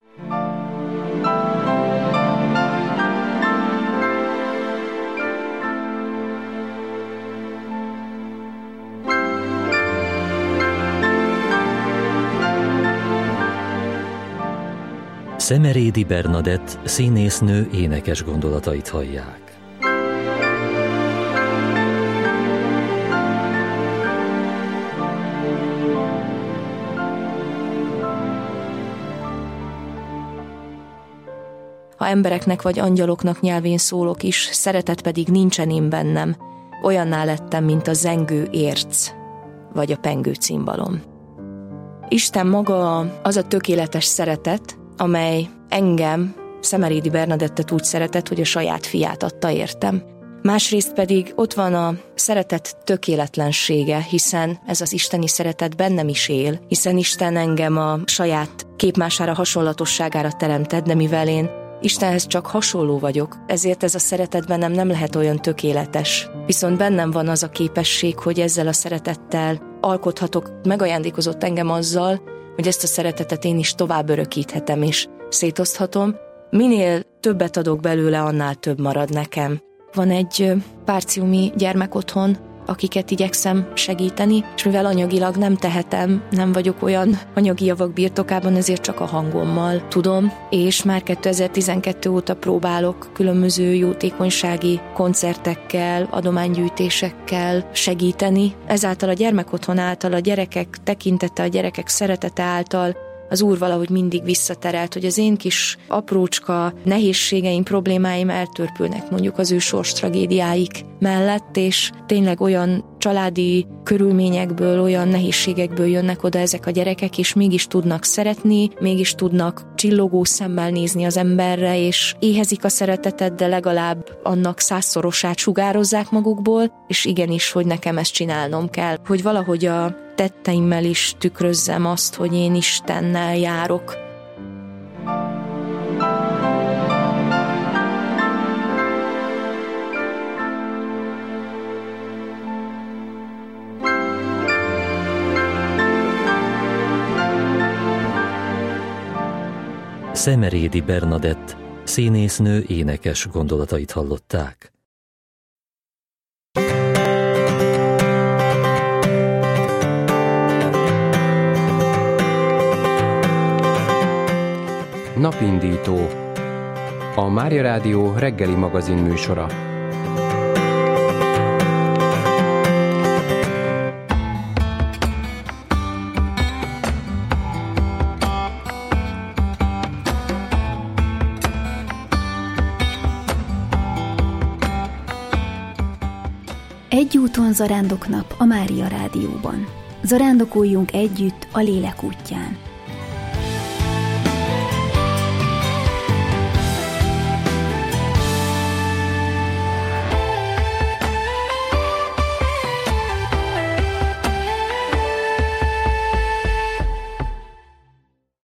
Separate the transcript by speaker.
Speaker 1: Szemerédi Bernadett színésznő énekes gondolatait hallják.
Speaker 2: Ha embereknek vagy angyaloknak nyelvén szólok is, szeretet pedig nincsen én bennem, olyanná lettem, mint a zengő érc, vagy a pengő cimbalom. Isten maga az a tökéletes szeretet, amely engem, Szemerédi Bernadettet úgy szeretett, hogy a saját fiát adta értem. Másrészt pedig ott van a szeretet tökéletlensége, hiszen ez az isteni szeretet bennem is él, hiszen Isten engem a saját képmására, hasonlatosságára teremtett, de mivel én Istenhez csak hasonló vagyok, ezért ez a szeretet bennem nem lehet olyan tökéletes. Viszont bennem van az a képesség, hogy ezzel a szeretettel alkothatok, megajándékozott engem azzal, hogy ezt a szeretetet én is tovább örökíthetem és szétoszthatom. Minél többet adok belőle, annál több marad nekem. Van egy párciumi gyermekotthon, akiket igyekszem segíteni, és mivel anyagilag nem tehetem, nem vagyok olyan anyagi javak birtokában, ezért csak a hangommal tudom, és már 2012 óta próbálok különböző jótékonysági koncertekkel, adománygyűjtésekkel segíteni. Ezáltal a gyermekotthon által, a gyerekek tekintete, a gyerekek szeretete által az Úr valahogy mindig visszaterelt, hogy az én kis aprócska nehézségeim, problémáim eltörpülnek mondjuk az ő sors tragédiáik mellett, és tényleg olyan családi körülményekből, olyan nehézségekből jönnek oda ezek a gyerekek, és mégis tudnak szeretni, mégis tudnak csillogó szemmel nézni az emberre, és éhezik a szeretetet, de legalább annak 100-szorosát sugározzák magukból, és igenis, hogy nekem ezt csinálnom kell, hogy valahogy a tetteimmel is tükrözzem azt, hogy én Istennel járok.
Speaker 1: Szemerédi Bernadett színésznő énekes gondolatait hallották.
Speaker 3: Napindító. A Mária Rádió reggeli magazin műsora.
Speaker 4: Egy úton zarándoknap a Mária Rádióban. Zarándokoljunk együtt a lélek útján.